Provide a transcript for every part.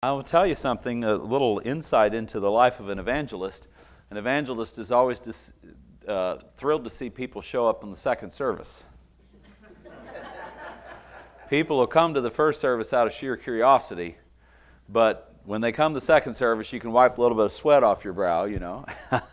I will tell you something, a little insight into the life of an evangelist. An evangelist is always thrilled to see people show up in the second service. People will come to the first service out of sheer curiosity, but when they come to the second service, you can wipe a little bit of sweat off your brow, you know.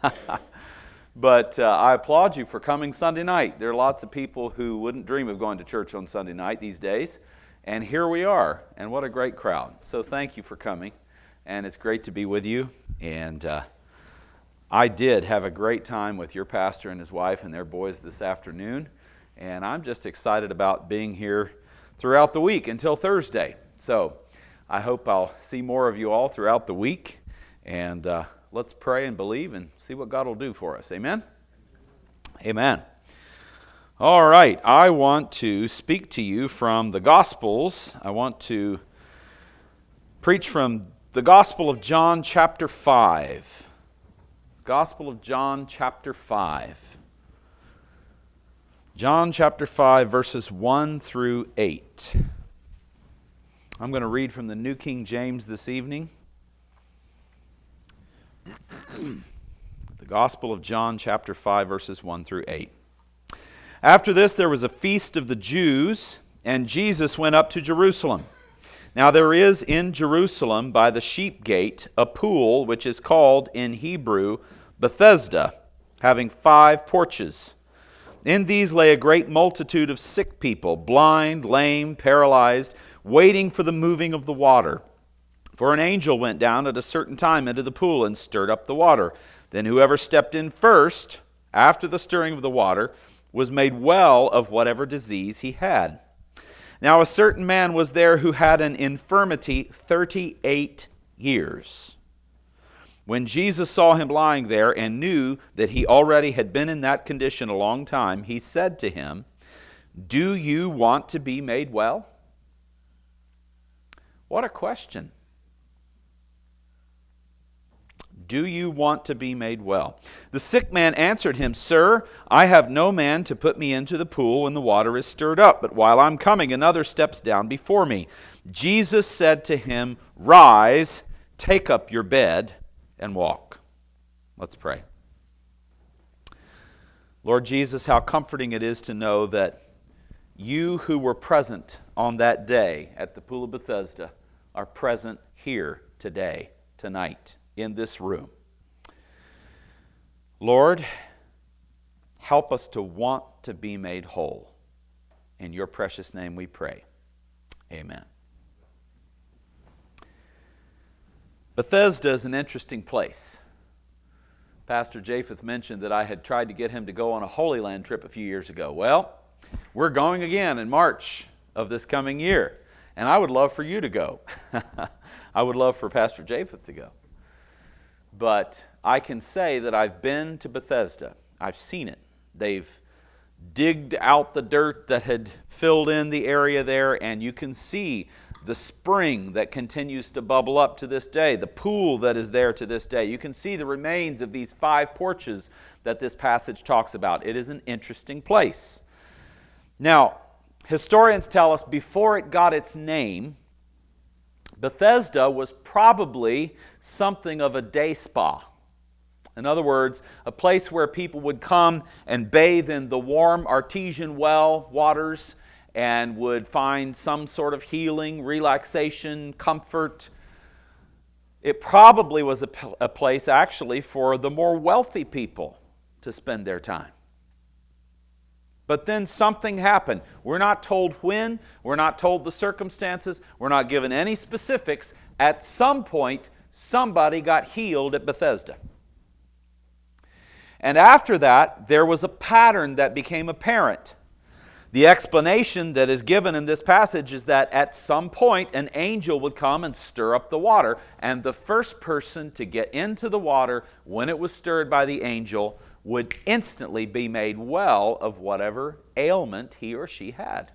But I applaud you for coming Sunday night. There are lots of people who wouldn't dream of going to church on Sunday night these days. And here we are, and what a great crowd. So thank you for coming, and it's great to be with you. And I did have a great time with your pastor and his wife and their boys this afternoon, and I'm just excited about being here throughout the week until Thursday. So I hope I'll see more of you all throughout the week, and let's pray and believe and see what God will do for us. Amen? Amen. All right, I want to speak to you from the Gospels. I want to preach from the Gospel of John chapter 5. Gospel of John chapter 5. John chapter 5, verses 1 through 8. I'm going to read from the New King James this evening. The Gospel of John chapter 5, verses 1 through 8. After this, there was a feast of the Jews, and Jesus went up to Jerusalem. Now there is in Jerusalem by the sheep gate a pool which is called in Hebrew Bethesda, having 5 porches. In these lay a great multitude of sick people, blind, lame, paralyzed, waiting for the moving of the water. For an angel went down at a certain time into the pool and stirred up the water. Then whoever stepped in first, after the stirring of the water, was made well of whatever disease he had. Now a certain man was there who had an infirmity 38 years. When Jesus saw him lying there and knew that he already had been in that condition a long time, he said to him, "Do you want to be made well?" What a question. Do you want to be made well? The sick man answered him, "Sir, I have no man to put me into the pool when the water is stirred up, but while I'm coming, another steps down before me." Jesus said to him, "Rise, take up your bed, and walk." Let's pray. Lord Jesus, how comforting it is to know that you who were present on that day at the Pool of Bethesda are present here today, tonight, in this room. Lord, help us to want to be made whole. In your precious name we pray. Amen. Bethesda is an interesting place. Pastor Japheth mentioned that I had tried to get him to go on a Holy Land trip a few years ago. Well, we're going again in March of this coming year, and I would love for you to go. I would love for Pastor Japheth to go. But I can say that I've been to Bethesda. I've seen it. They've digged out the dirt that had filled in the area there, and you can see the spring that continues to bubble up to this day, the pool that is there to this day. You can see the remains of these 5 porches that this passage talks about. It is an interesting place. Now, historians tell us before it got its name, Bethesda was probably something of a day spa. In other words, a place where people would come and bathe in the warm artesian well waters and would find some sort of healing, relaxation, comfort. It probably was a place actually for the more wealthy people to spend their time. But then something happened. We're not told when. We're not told the circumstances. We're not given any specifics. At some point, somebody got healed at Bethesda. And after that, there was a pattern that became apparent. The explanation that is given in this passage is that at some point, an angel would come and stir up the water. And the first person to get into the water when it was stirred by the angel would instantly be made well of whatever ailment he or she had.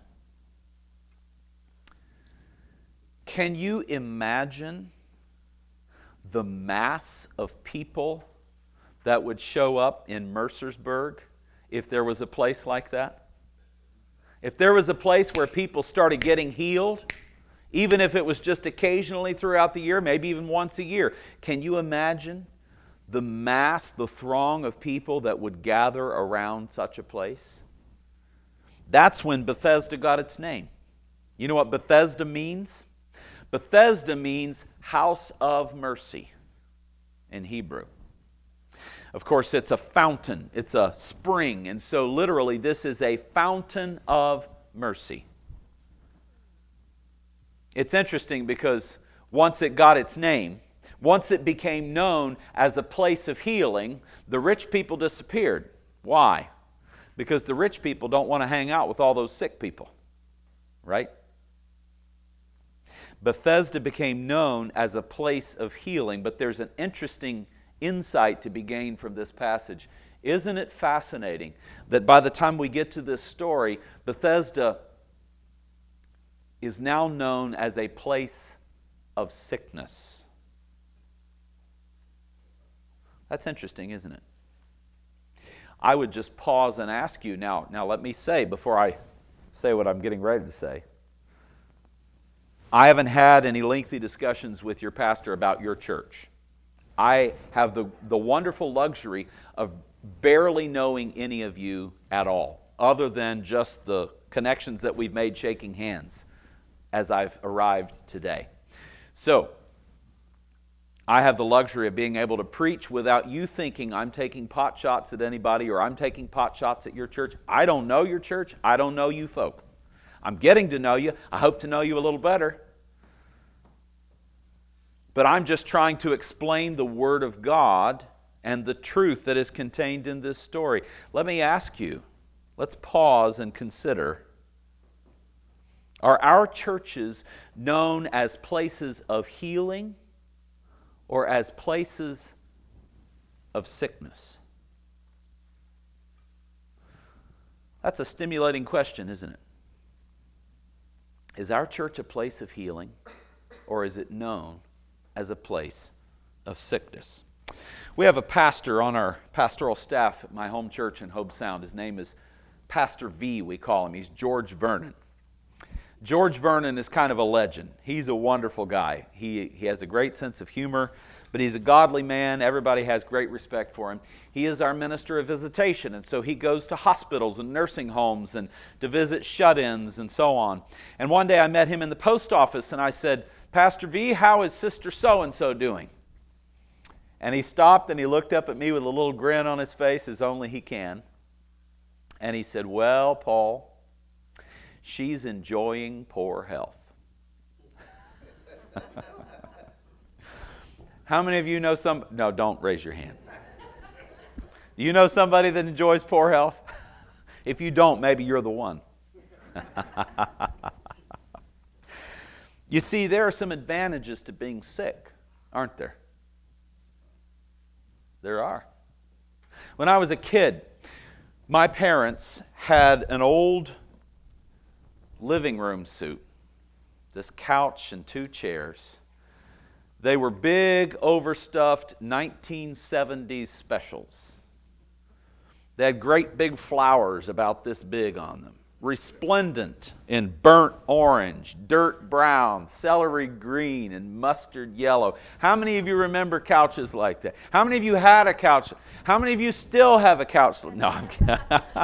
Can you imagine the mass of people that would show up in Mercersburg if there was a place like that? If there was a place where people started getting healed Even if it was just occasionally throughout the year, maybe even once a year. Can you imagine the mass, the throng of people that would gather around such a place? That's when Bethesda got its name. You know what Bethesda means? Bethesda means house of mercy in Hebrew. Of course, it's a fountain, it's a spring, and so literally this is a fountain of mercy. It's interesting because once it got its name, once it became known as a place of healing, the rich people disappeared. Why? Because the rich people don't want to hang out with all those sick people, right? Bethesda became known as a place of healing, but there's an interesting insight to be gained from this passage. Isn't it fascinating that by the time we get to this story, Bethesda is now known as a place of sickness? That's interesting, isn't it? I would just pause and ask you, now let me say, before I say what I'm getting ready to say, I haven't had any lengthy discussions with your pastor about your church. I have the wonderful luxury of barely knowing any of you at all, other than just the connections that we've made shaking hands as I've arrived today. So, I have the luxury of being able to preach without you thinking I'm taking pot shots at anybody or I'm taking pot shots at your church. I don't know your church. I don't know you folk. I'm getting to know you. I hope to know you a little better. But I'm just trying to explain the Word of God and the truth that is contained in this story. Let me ask you, let's pause and consider, are our churches known as places of healing or as places of sickness? That's a stimulating question, isn't it? Is our church a place of healing, or is it known as a place of sickness? We have a pastor on our pastoral staff at my home church in Hobe Sound. His name is Pastor V, we call him. He's George Vernon. George Vernon is kind of a legend. He's a wonderful guy. He has a great sense of humor, but he's a godly man. Everybody has great respect for him. He is our minister of visitation, and so he goes to hospitals and nursing homes and to visit shut-ins and so on. And one day I met him in the post office, and I said, Pastor V, how is Sister so-and-so doing? And he stopped and he looked up at me with a little grin on his face, as only he can. And he said, well, Paul, she's enjoying poor health. How many of you know some? No, don't raise your hand. Do you know somebody that enjoys poor health? If you don't, maybe you're the one. You see, there are some advantages to being sick, aren't there? There are. When I was a kid, my parents had an old living room suite, this couch and two chairs. They were big, overstuffed 1970s specials. They had great big flowers about this big on them, resplendent in burnt orange, dirt brown, celery green, and mustard yellow. How many of you remember couches like that? How many of you had a couch? How many of you still have a couch? No, I'm kidding.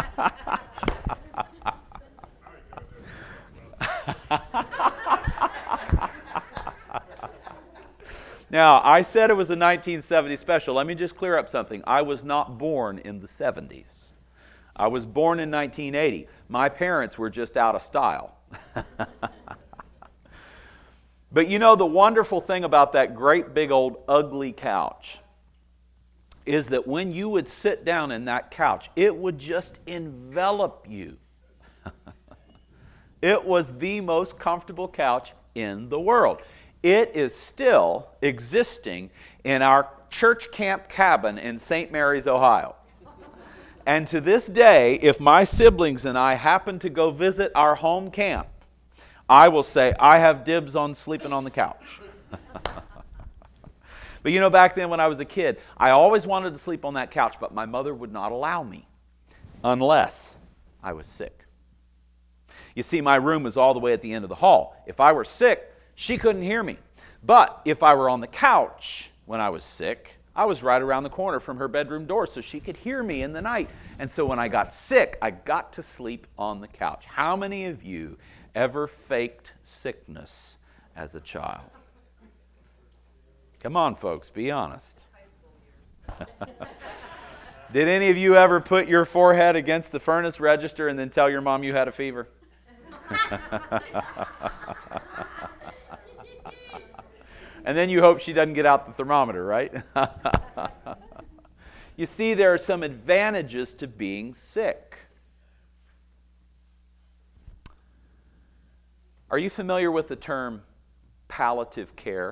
Now, I said it was a 1970 special. Let me just clear up something. I was not born in the 70s. I was born in 1980. My parents were just out of style. But you know, the wonderful thing about that great big old ugly couch is that when you would sit down in that couch, it would just envelop you. It was the most comfortable couch in the world. It is still existing in our church camp cabin in St. Mary's, Ohio. And to this day, if my siblings and I happen to go visit our home camp, I will say, I have dibs on sleeping on the couch. But you know, back then when I was a kid, I always wanted to sleep on that couch, but my mother would not allow me unless I was sick. You see, my room was all the way at the end of the hall. If I were sick, She couldn't hear me. But if I were on the couch when I was sick, I was right around the corner from her bedroom door, so she could hear me in the night. And so when I got sick, I got to sleep on the couch. How many of you ever faked sickness as a child? Come on, folks, be honest. Did any of you ever put your forehead against the furnace register and then tell your mom you had a fever? And then you hope she doesn't get out the thermometer, right? You see, there are some advantages to being sick. Are you familiar with the term palliative care?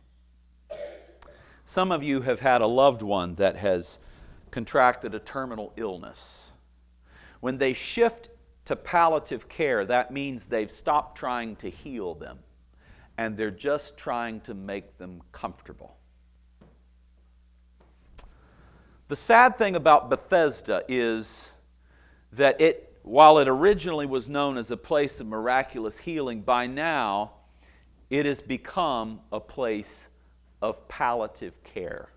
Some of you have had a loved one that has contracted a terminal illness. When they shift to palliative care, that means they've stopped trying to heal them, and they're just trying to make them comfortable. The sad thing about Bethesda is that while it originally was known as a place of miraculous healing, by now it has become a place of palliative care.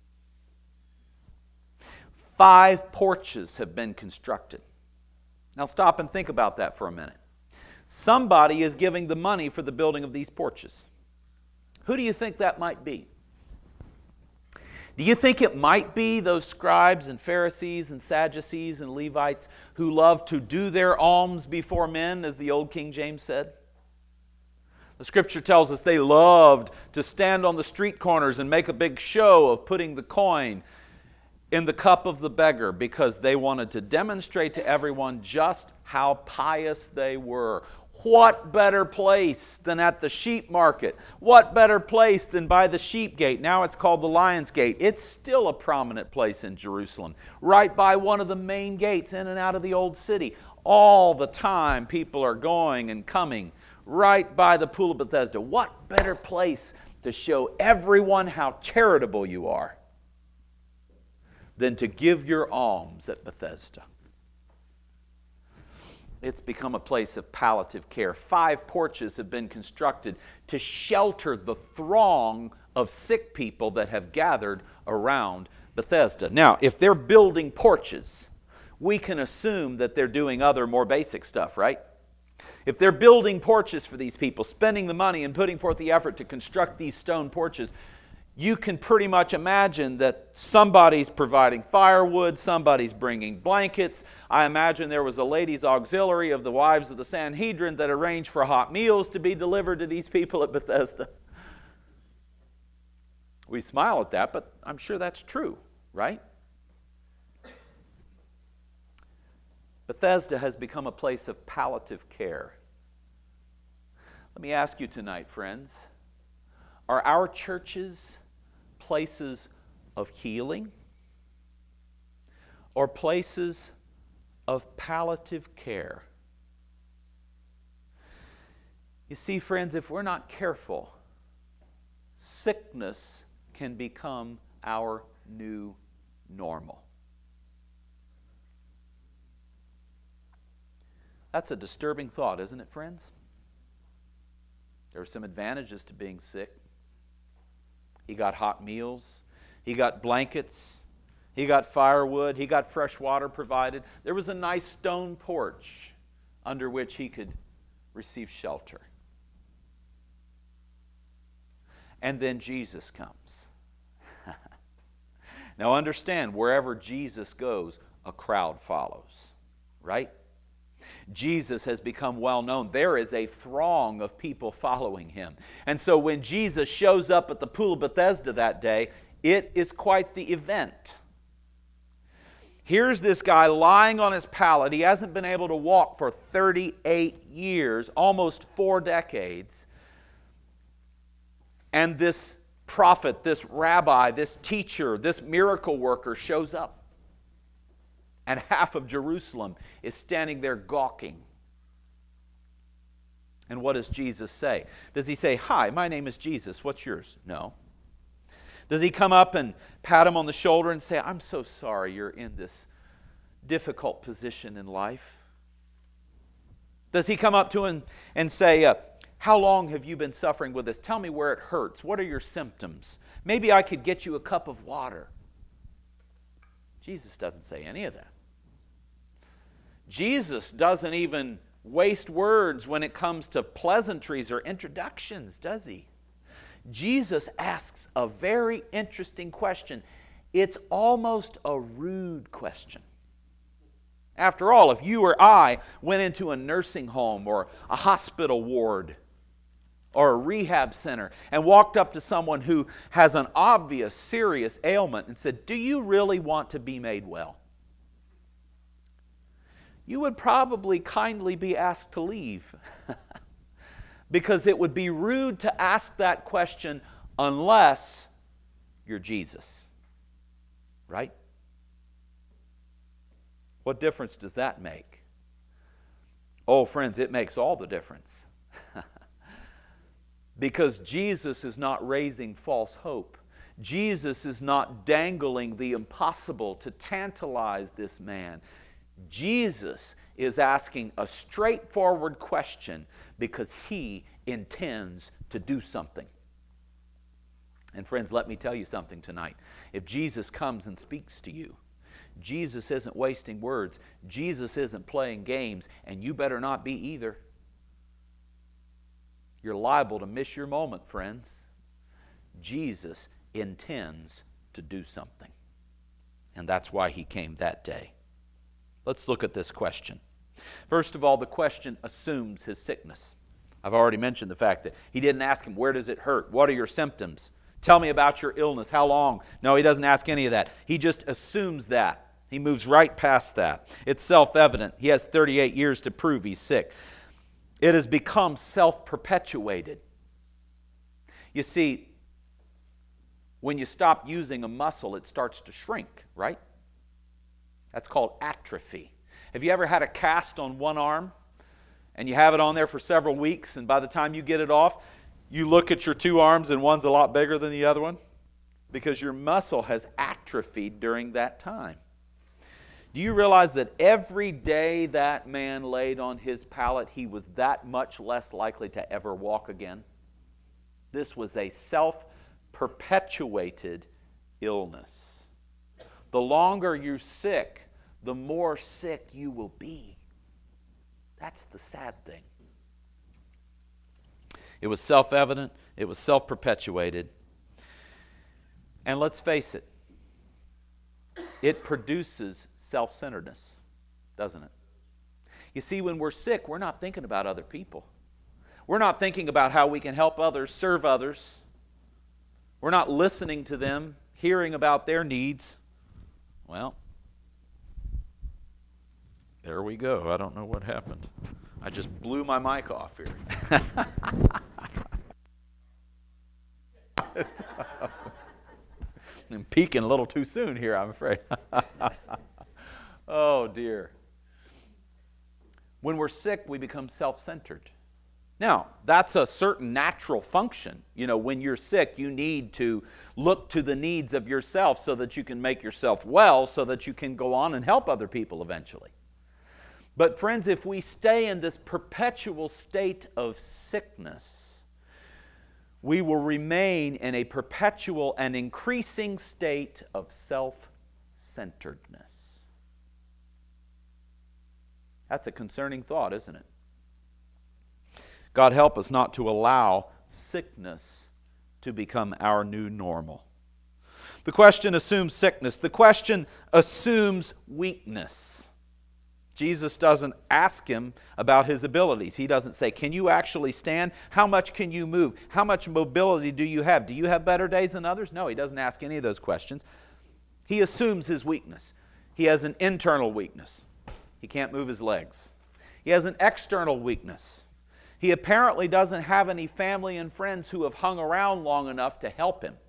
5 porches have been constructed. Now stop and think about that for a minute. Somebody is giving the money for the building of these porches. Who do you think that might be? Do you think it might be those scribes and Pharisees and Sadducees and Levites who love to do their alms before men, as the old King James said? The Scripture tells us they loved to stand on the street corners and make a big show of putting the coin in the cup of the beggar because they wanted to demonstrate to everyone just how pious they were. What better place than at the sheep market? What better place than by the sheep gate? Now it's called the Lion's Gate. It's still a prominent place in Jerusalem, right by one of the main gates in and out of the old city. All the time people are going and coming right by the Pool of Bethesda. What better place to show everyone how charitable you are than to give your alms at Bethesda? It's become a place of palliative care. 5 porches have been constructed to shelter the throng of sick people that have gathered around Bethesda. Now, if they're building porches, we can assume that they're doing other more basic stuff, right? If they're building porches for these people, spending the money and putting forth the effort to construct these stone porches, you can pretty much imagine that somebody's providing firewood, somebody's bringing blankets. I imagine there was a ladies' auxiliary of the wives of the Sanhedrin that arranged for hot meals to be delivered to these people at Bethesda. We smile at that, but I'm sure that's true, right? Bethesda has become a place of palliative care. Let me ask you tonight, friends, are our churches places of healing or places of palliative care? You see, friends, if we're not careful, sickness can become our new normal. That's a disturbing thought, isn't it, friends? There are some advantages to being sick. He got hot meals. He got blankets. He got firewood. He got fresh water provided. There was a nice stone porch under which he could receive shelter. And then Jesus comes. Now understand, wherever Jesus goes, a crowd follows, right? Jesus has become well known. There is a throng of people following him. And so when Jesus shows up at the Pool of Bethesda that day, it is quite the event. Here's this guy lying on his pallet. He hasn't been able to walk for 38 years, almost 4 decades. And this prophet, this rabbi, this teacher, this miracle worker shows up. And half of Jerusalem is standing there gawking. And what does Jesus say? Does he say, "Hi, my name is Jesus, what's yours?" No. Does he come up and pat him on the shoulder and say, "I'm so sorry you're in this difficult position in life"? Does he come up to him and say, How long have you been suffering with this? Tell me where it hurts. What are your symptoms? Maybe I could get you a cup of water. Jesus doesn't say any of that. Jesus doesn't even waste words when it comes to pleasantries or introductions, does he? Jesus asks a very interesting question. It's almost a rude question. After all, if you or I went into a nursing home or a hospital ward or a rehab center and walked up to someone who has an obvious, serious ailment and said, "Do you really want to be made well?" You would probably kindly be asked to leave because it would be rude to ask that question unless you're Jesus. Right? What difference does that make? Oh, friends, it makes all the difference. Because Jesus is not raising false hope. Jesus is not dangling the impossible to tantalize this man. Jesus is asking a straightforward question because he intends to do something. And friends, let me tell you something tonight. If Jesus comes and speaks to you, Jesus isn't wasting words. Jesus isn't playing games, and you better not be either. You're liable to miss your moment, friends. Jesus intends to do something. And that's why he came that day. Let's look at this question. First of all, the question assumes his sickness. I've already mentioned the fact that he didn't ask him, where does it hurt? What are your symptoms? Tell me about your illness. How long? No, he doesn't ask any of that. He just assumes that. He moves right past that. It's self-evident. He has 38 years to prove he's sick. It has become self-perpetuated. You see, when you stop using a muscle, it starts to shrink, right? That's called atrophy. Have you ever had a cast on one arm and you have it on there for several weeks, and by the time you get it off, you look at your two arms and one's a lot bigger than the other one? Because your muscle has atrophied during that time. Do you realize that every day that man laid on his pallet, he was that much less likely to ever walk again? This was a self-perpetuated illness. The longer you're sick, the more sick you will be. That's the sad thing. It was self-evident. It was self-perpetuated. And let's face it, it produces self-centeredness, doesn't it? You see, when we're sick, we're not thinking about other people. We're not thinking about how we can help others, serve others. We're not listening to them, hearing about their needs. Well, there we go. I don't know what happened. I just blew my mic off here. I'm peaking a little too soon here, I'm afraid. Oh, dear. When we're sick, we become self-centered. Now, that's a certain natural function. You know, when you're sick, you need to look to the needs of yourself so that you can make yourself well, so that you can go on and help other people eventually. But friends, if we stay in this perpetual state of sickness, we will remain in a perpetual and increasing state of self-centeredness. That's a concerning thought, isn't it? God help us not to allow sickness to become our new normal. The question assumes sickness. The question assumes weakness. Jesus doesn't ask him about his abilities. He doesn't say, can you actually stand? How much can you move? How much mobility do you have? Do you have better days than others? No, he doesn't ask any of those questions. He assumes his weakness. He has an internal weakness. He can't move his legs. He has an external weakness. He apparently doesn't have any family and friends who have hung around long enough to help him.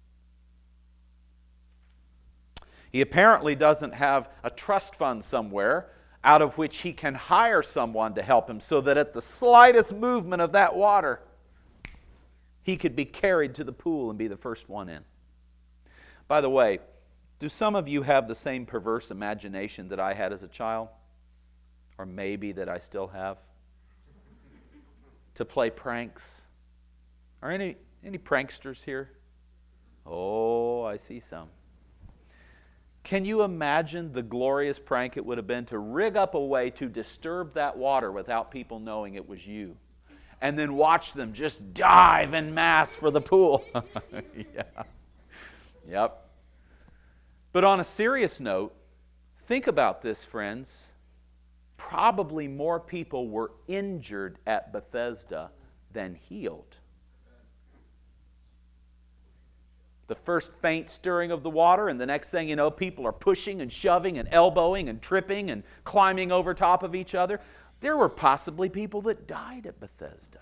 He apparently doesn't have a trust fund somewhere out of which he can hire someone to help him so that at the slightest movement of that water, he could be carried to the pool and be the first one in. By the way, do some of you have the same perverse imagination that I had as a child? Or maybe that I still have? to play pranks? Are any pranksters here? Oh, I see some. Can you imagine the glorious prank it would have been to rig up a way to disturb that water without people knowing it was you? And then watch them just dive en masse for the pool. Yeah. Yep. But on a serious note, think about this, friends. Probably more people were injured at Bethesda than healed. The first faint stirring of the water, and the next thing you know, people are pushing and shoving and elbowing and tripping and climbing over top of each other. There were possibly people that died at Bethesda.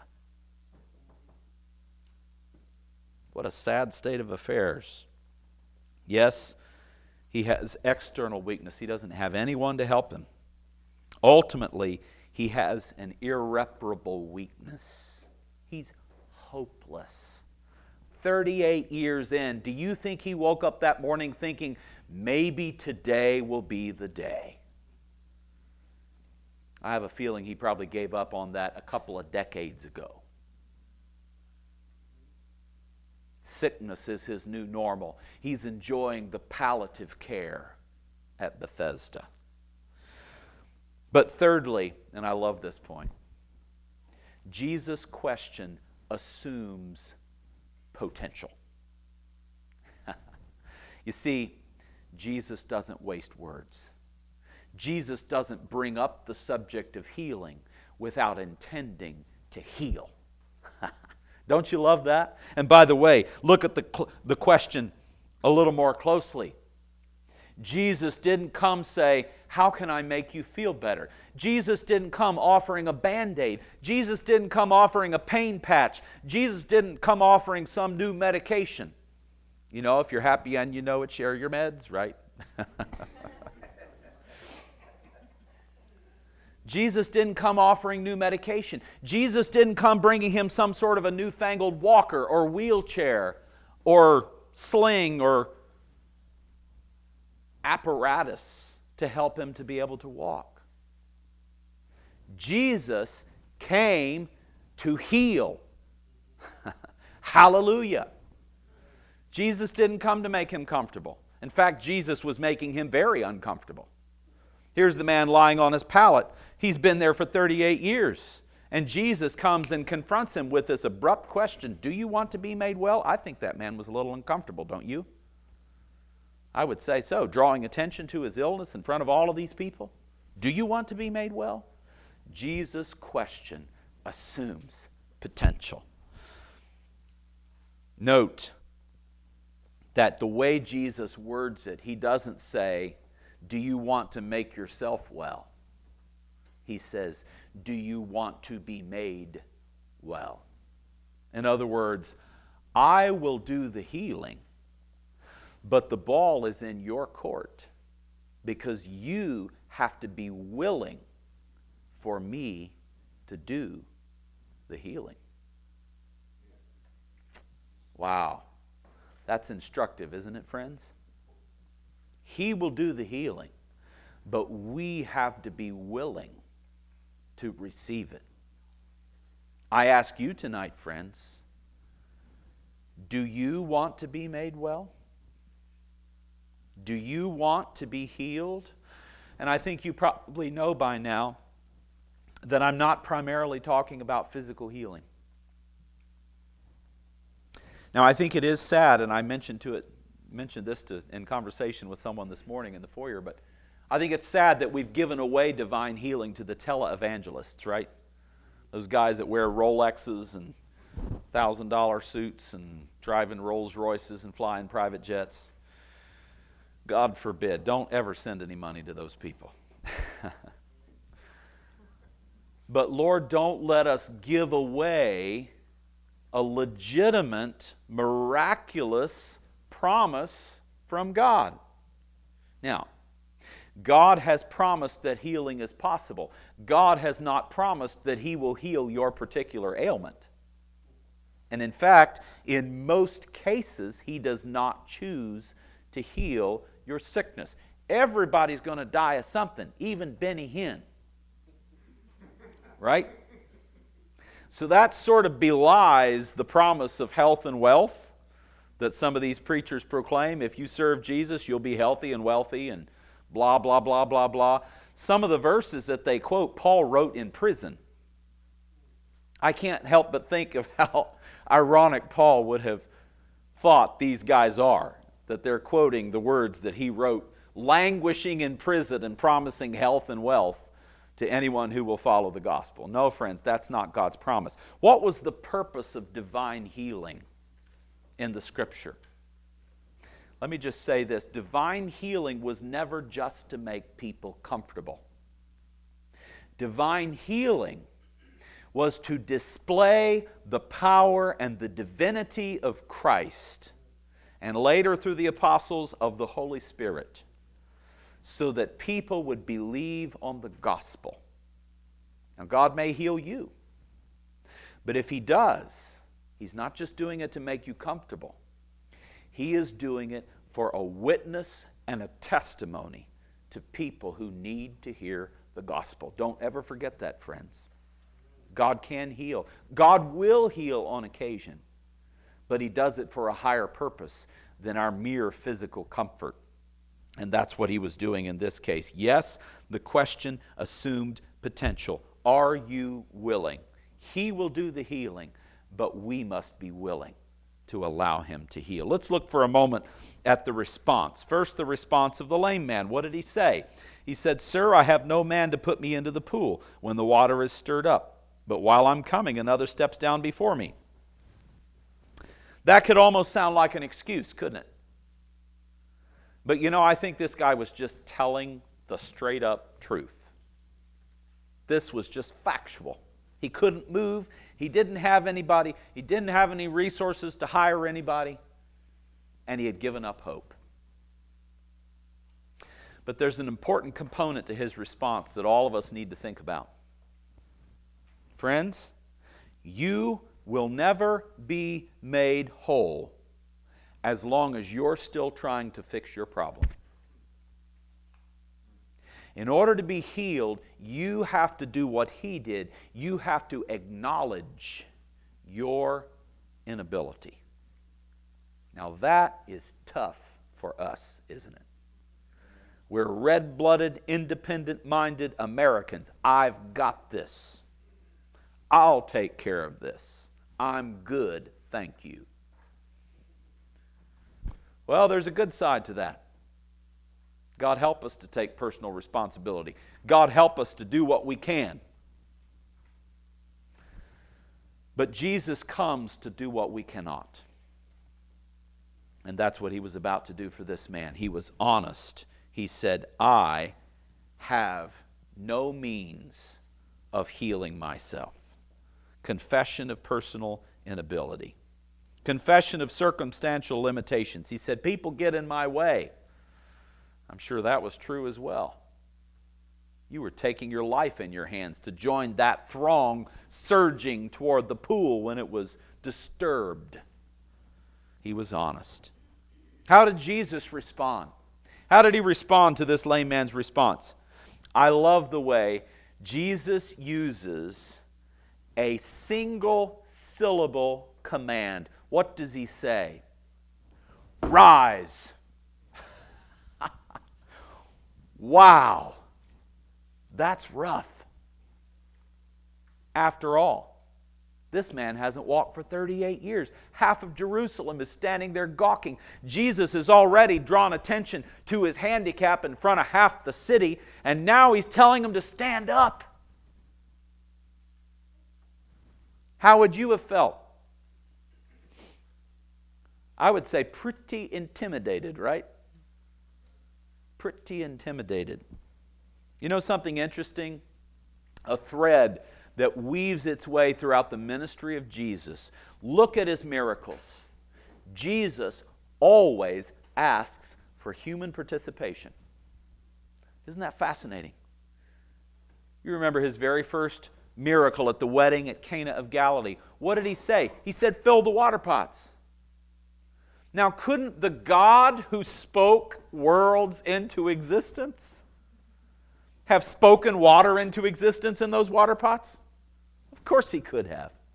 What a sad state of affairs. Yes, he has external weakness. He doesn't have anyone to help him. Ultimately, he has an irreparable weakness. He's hopeless. 38 years in, do you think he woke up that morning thinking, maybe today will be the day? I have a feeling he probably gave up on that a couple of decades ago. Sickness is his new normal. He's enjoying the palliative care at Bethesda. But thirdly, and I love this point, Jesus' question assumes potential. You see, Jesus doesn't waste words. Jesus doesn't bring up the subject of healing without intending to heal. Don't you love that? And by the way, look at the question a little more closely. Jesus didn't come say, how can I make you feel better? Jesus didn't come offering a Band-Aid. Jesus didn't come offering a pain patch. Jesus didn't come offering some new medication. You know, if you're happy and you know it, share your meds, right? Jesus didn't come offering new medication. Jesus didn't come bringing him some sort of a newfangled walker or wheelchair or sling or apparatus to help him to be able to walk. Jesus came to heal. Hallelujah. Jesus didn't come to make him comfortable. In fact, Jesus was making him very uncomfortable. Here's the man lying on his pallet. He's been there for 38 years. And Jesus comes and confronts him with this abrupt question, do you want to be made well? I think that man was a little uncomfortable, don't you? I would say so, drawing attention to his illness in front of all of these people. Do you want to be made well? Jesus' question assumes potential. Note that the way Jesus words it, he doesn't say, do you want to make yourself well? He says, do you want to be made well? In other words, I will do the healing, but the ball is in your court because you have to be willing for me to do the healing. Wow. That's instructive, isn't it, friends? He will do the healing, but we have to be willing to receive it. I ask you tonight, friends, do you want to be made well? Do you want to be healed? And I think you probably know by now that I'm not primarily talking about physical healing. Now, I think it is sad, and I mentioned this in conversation with someone this morning in the foyer, but I think it's sad that we've given away divine healing to the tele-evangelists, right? Those guys that wear Rolexes and $1,000 suits and driving Rolls Royces and flying private jets. God forbid, don't ever send any money to those people. But Lord, don't let us give away a legitimate, miraculous promise from God. Now, God has promised that healing is possible. God has not promised that He will heal your particular ailment. And in fact, in most cases, He does not choose to heal your sickness. Everybody's going to die of something, even Benny Hinn. Right? So that sort of belies the promise of health and wealth that some of these preachers proclaim. If you serve Jesus, you'll be healthy and wealthy and blah, blah, blah, blah, blah. Some of the verses that they quote, Paul wrote in prison. I can't help but think of how ironic Paul would have thought these guys are, that they're quoting the words that he wrote, languishing in prison and promising health and wealth to anyone who will follow the gospel. No, friends, that's not God's promise. What was the purpose of divine healing in the Scripture? Let me just say this. Divine healing was never just to make people comfortable. Divine healing was to display the power and the divinity of Christ, and later through the apostles of the Holy Spirit, so that people would believe on the gospel. Now, God may heal you, but if He does, He's not just doing it to make you comfortable. He is doing it for a witness and a testimony to people who need to hear the gospel. Don't ever forget that, friends. God can heal. God will heal on occasion, but He does it for a higher purpose than our mere physical comfort. And that's what He was doing in this case. Yes, the question assumed potential. Are you willing? He will do the healing, but we must be willing to allow Him to heal. Let's look for a moment at the response. First, the response of the lame man. What did he say? He said, "Sir, I have no man to put me into the pool when the water is stirred up. But while I'm coming, another steps down before me." That could almost sound like an excuse, couldn't it? But I think this guy was just telling the straight up truth. This was just factual. He couldn't move. He didn't have anybody. He didn't have any resources to hire anybody. And he had given up hope. But there's an important component to his response that all of us need to think about. Friends, you will never be made whole as long as you're still trying to fix your problem. In order to be healed, you have to do what he did. You have to acknowledge your inability. Now that is tough for us, isn't it? We're red-blooded, independent-minded Americans. I've got this. I'll take care of this. I'm good, thank you. Well, there's a good side to that. God help us to take personal responsibility. God help us to do what we can. But Jesus comes to do what we cannot. And that's what he was about to do for this man. He was honest. He said, "I have no means of healing myself." Confession of personal inability. Confession of circumstantial limitations. He said, people get in my way. I'm sure that was true as well. You were taking your life in your hands to join that throng surging toward the pool when it was disturbed. He was honest. How did Jesus respond? How did he respond to this lame man's response? I love the way Jesus uses a single syllable command. What does he say? Rise. Wow. That's rough. After all, this man hasn't walked for 38 years. Half of Jerusalem is standing there gawking. Jesus has already drawn attention to his handicap in front of half the city, and now he's telling him to stand up. How would you have felt? I would say pretty intimidated, right? Pretty intimidated. You know something interesting? A thread that weaves its way throughout the ministry of Jesus. Look at his miracles. Jesus always asks for human participation. Isn't that fascinating? You remember his very first miracle at the wedding at Cana of Galilee. What did he say? He said, fill the water pots. Now, couldn't the God who spoke worlds into existence have spoken water into existence in those water pots? Of course he could have.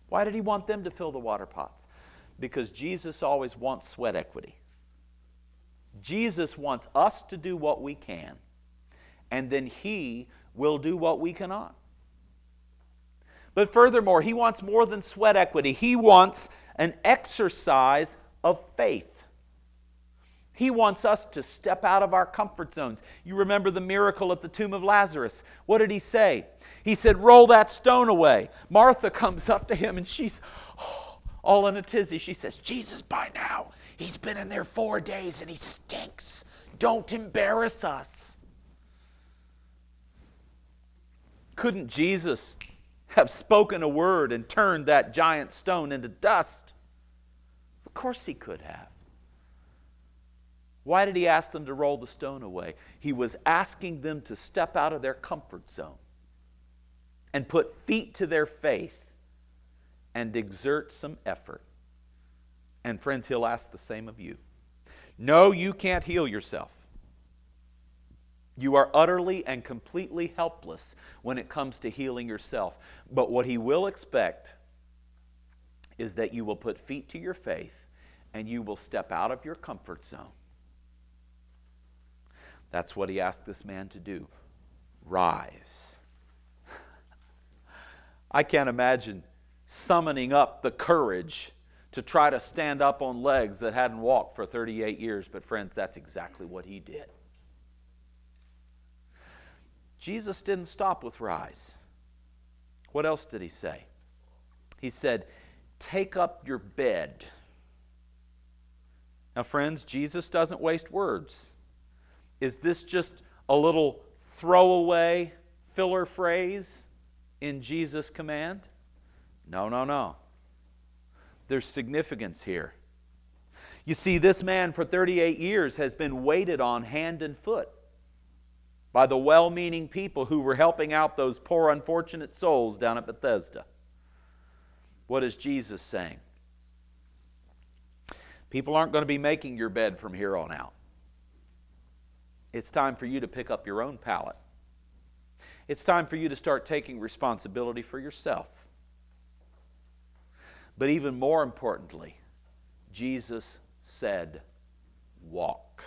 Why did he want them to fill the water pots? Because Jesus always wants sweat equity. Jesus wants us to do what we can, and then he will do what we cannot. But furthermore, he wants more than sweat equity. He wants an exercise of faith. He wants us to step out of our comfort zones. You remember the miracle at the tomb of Lazarus. What did he say? He said, roll that stone away. Martha comes up to him and she's all in a tizzy. She says, Jesus, by now, he's been in there 4 days and he stinks. Don't embarrass us. Couldn't Jesus have spoken a word and turned that giant stone into dust? Of course he could have. Why did he ask them to roll the stone away? He was asking them to step out of their comfort zone and put feet to their faith and exert some effort. And friends, he'll ask the same of you. No, you can't heal yourself. You are utterly and completely helpless when it comes to healing yourself. But what he will expect is that you will put feet to your faith and you will step out of your comfort zone. That's what he asked this man to do. Rise. I can't imagine summoning up the courage to try to stand up on legs that hadn't walked for 38 years. But friends, that's exactly what he did. Jesus didn't stop with rise. What else did he say? He said, take up your bed. Now, friends, Jesus doesn't waste words. Is this just a little throwaway filler phrase in Jesus' command? No, no, no. There's significance here. You see, this man for 38 years has been waited on hand and foot by the well-meaning people who were helping out those poor, unfortunate souls down at Bethesda. What is Jesus saying? People aren't going to be making your bed from here on out. It's time for you to pick up your own pallet. It's time for you to start taking responsibility for yourself. But even more importantly, Jesus said, walk.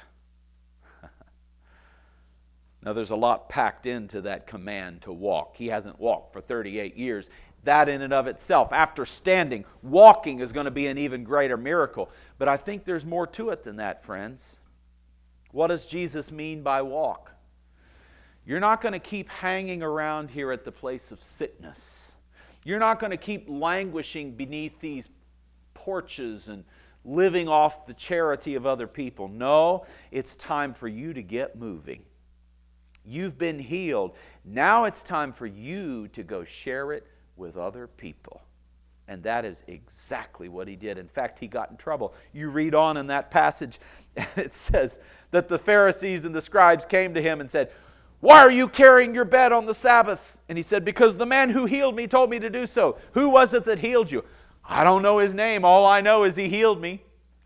Now there's a lot packed into that command to walk. He hasn't walked for 38 years. That in and of itself, after standing, walking is going to be an even greater miracle. But I think there's more to it than that, friends. What does Jesus mean by walk? You're not going to keep hanging around here at the place of sickness. You're not going to keep languishing beneath these porches and living off the charity of other people. No, it's time for you to get moving. You've been healed. Now it's time for you to go share it with other people. And that is exactly what he did. In fact, he got in trouble. You read on in that passage, and it says that the Pharisees and the scribes came to him and said, why are you carrying your bed on the Sabbath? And he said, because the man who healed me told me to do so. Who was it that healed you? I don't know his name. All I know is he healed me.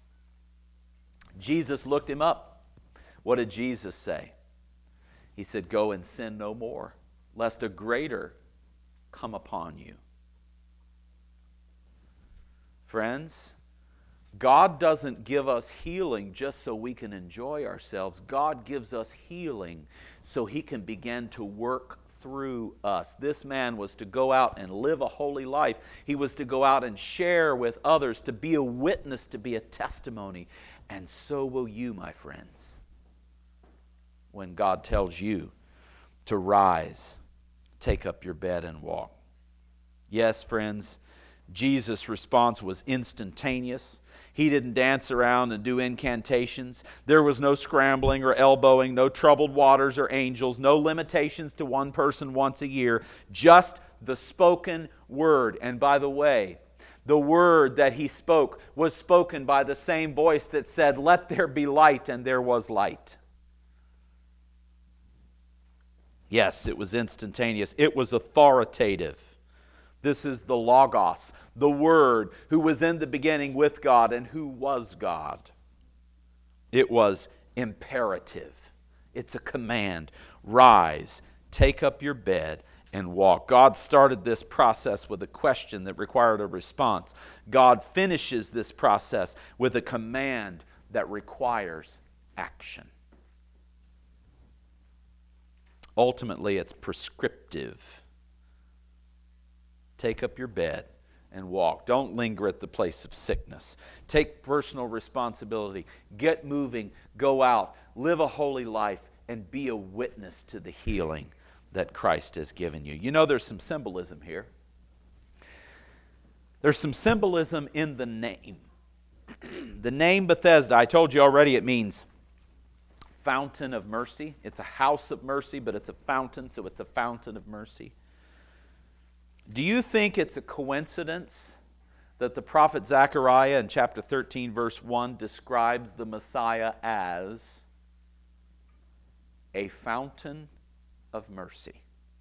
Jesus looked him up. What did Jesus say? He said, go and sin no more, lest a greater come upon you. Friends, God doesn't give us healing just so we can enjoy ourselves. God gives us healing so he can begin to work through us. This man was to go out and live a holy life. He was to go out and share with others, to be a witness, to be a testimony. And so will you, my friends, when God tells you to rise, take up your bed and walk. Yes, friends, Jesus' response was instantaneous. He didn't dance around and do incantations. There was no scrambling or elbowing, no troubled waters or angels, no limitations to one person once a year, just the spoken word. And by the way, the word that he spoke was spoken by the same voice that said, let there be light, and there was light. Yes, it was instantaneous. It was authoritative. This is the Logos, the Word, who was in the beginning with God and who was God. It was imperative. It's a command. Rise, take up your bed, and walk. God started this process with a question that required a response. God finishes this process with a command that requires action. Ultimately, it's prescriptive. Take up your bed and walk. Don't linger at the place of sickness. Take personal responsibility. Get moving. Go out. Live a holy life and be a witness to the healing that Christ has given you. You know, there's some symbolism here. There's some symbolism in the name. The name Bethesda, I told you already, it means fountain of mercy. It's a house of mercy, but it's a fountain, so it's a fountain of mercy. Do you think it's a coincidence that the prophet Zechariah in chapter 13, verse 1 describes the Messiah as a fountain of mercy?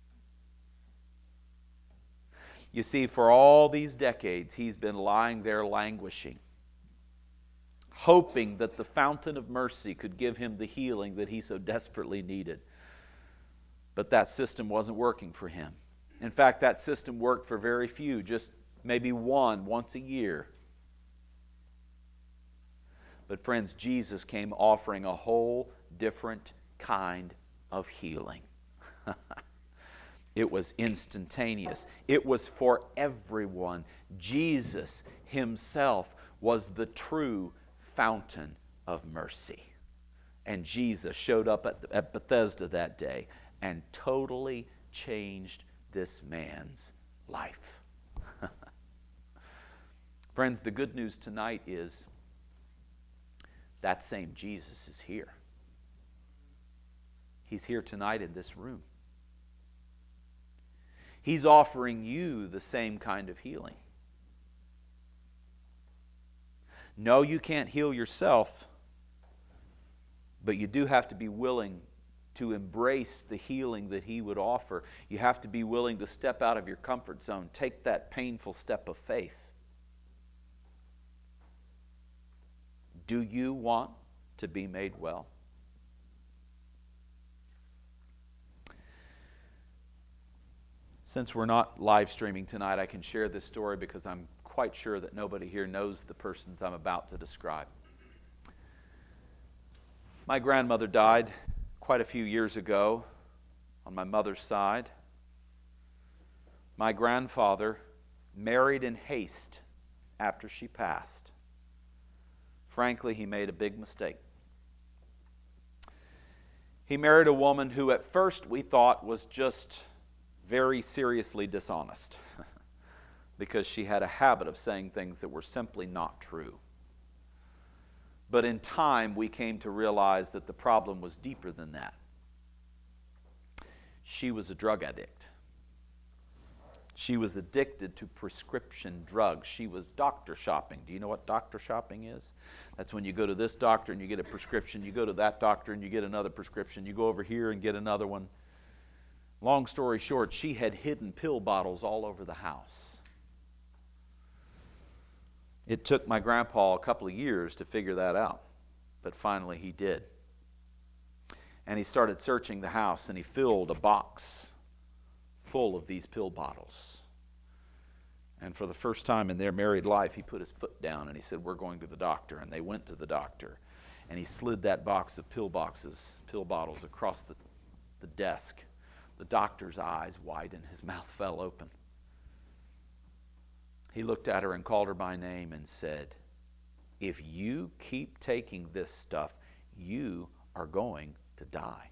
You see, for all these decades, he's been lying there languishing, hoping that the fountain of mercy could give him the healing that he so desperately needed. But that system wasn't working for him. In fact, that system worked for very few, just maybe once a year. But friends, Jesus came offering a whole different kind of healing. It was instantaneous. It was for everyone. Jesus himself was the true fountain of mercy. And Jesus showed up at Bethesda that day and totally changed this man's life. Friends, the good news tonight is that same Jesus is here. He's here tonight in this room. He's offering you the same kind of healing. No, you can't heal yourself, but you do have to be willing to embrace the healing that he would offer. You have to be willing to step out of your comfort zone, take that painful step of faith. Do you want to be made well? Since we're not live streaming tonight, I can share this story because I'm quite sure that nobody here knows the persons I'm about to describe. My grandmother died quite a few years ago on my mother's side. My grandfather married in haste after she passed. Frankly, he made a big mistake. He married a woman who at first we thought was just very seriously dishonest because she had a habit of saying things that were simply not true. But in time, we came to realize that the problem was deeper than that. She was a drug addict. She was addicted to prescription drugs. She was doctor shopping. Do you know what doctor shopping is? That's when you go to this doctor and you get a prescription. You go to that doctor and you get another prescription. You go over here and get another one. Long story short, she had hidden pill bottles all over the house. It took my grandpa a couple of years to figure that out, but finally he did. And he started searching the house, and he filled a box full of these pill bottles. And for the first time in their married life, he put his foot down and he said, "We're going to the doctor." And they went to the doctor, and he slid that box of pill bottles across the desk. The doctor's eyes widened, his mouth fell open. He looked at her and called her by name and said, "If you keep taking this stuff, you are going to die."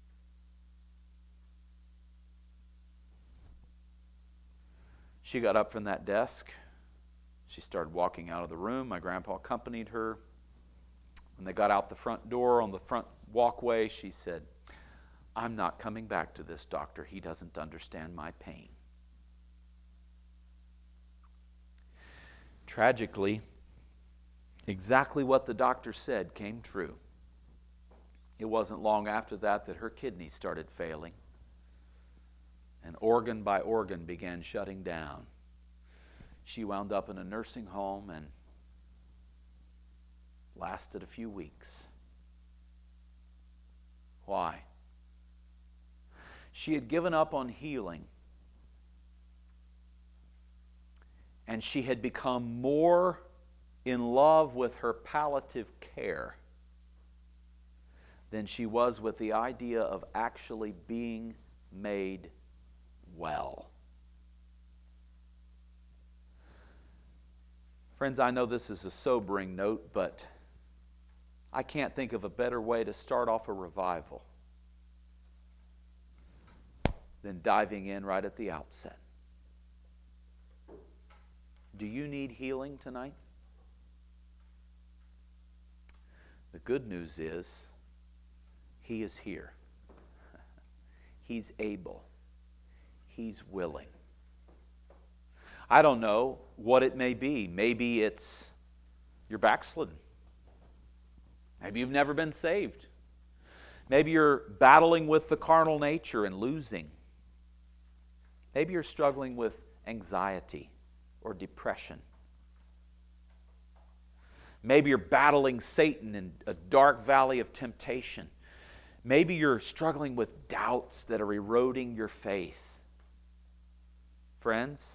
She got up from that desk. She started walking out of the room. My grandpa accompanied her. When they got out the front door on the front walkway, she said, "I'm not coming back to this doctor. He doesn't understand my pain." Tragically, exactly what the doctor said came true. It wasn't long after that her kidneys started failing, and organ by organ began shutting down. She wound up in a nursing home and lasted a few weeks. Why? She had given up on healing And she had become more in love with her palliative care than she was with the idea of actually being made well. Friends, I know this is a sobering note, but I can't think of a better way to start off a revival than diving in right at the outset. Do you need healing tonight? The good news is, He is here. He's able. He's willing. I don't know what it may be. Maybe it's you're backslidden. Maybe you've never been saved. Maybe you're battling with the carnal nature and losing. Maybe you're struggling with anxiety or depression. Maybe you're battling Satan in a dark valley of temptation. Maybe you're struggling with doubts that are eroding your faith. Friends,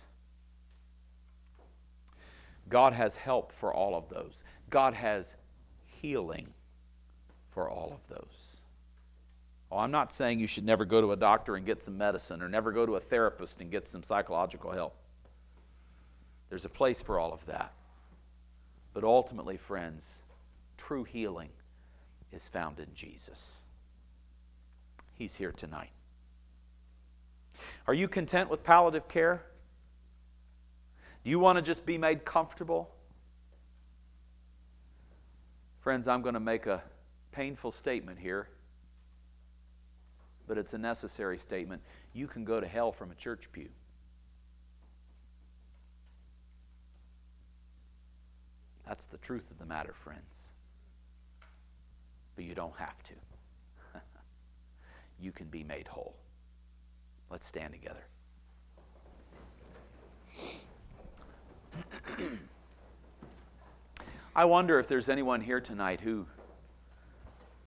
God has help for all of those. God has healing for all of those. Oh, I'm not saying you should never go to a doctor and get some medicine or never go to a therapist and get some psychological help. There's a place for all of that. But ultimately, friends, true healing is found in Jesus. He's here tonight. Are you content with palliative care? Do you want to just be made comfortable? Friends, I'm going to make a painful statement here, but it's a necessary statement. You can go to hell from a church pew. That's the truth of the matter, friends. But you don't have to. You can be made whole. Let's stand together. I wonder if there's anyone here tonight who